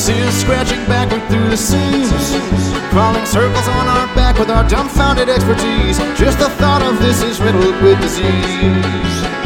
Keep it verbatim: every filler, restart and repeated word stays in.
is scratching backward through the seams, crawling circles on our back with our dumbfounded expertise. Just the thought of this is riddled with disease.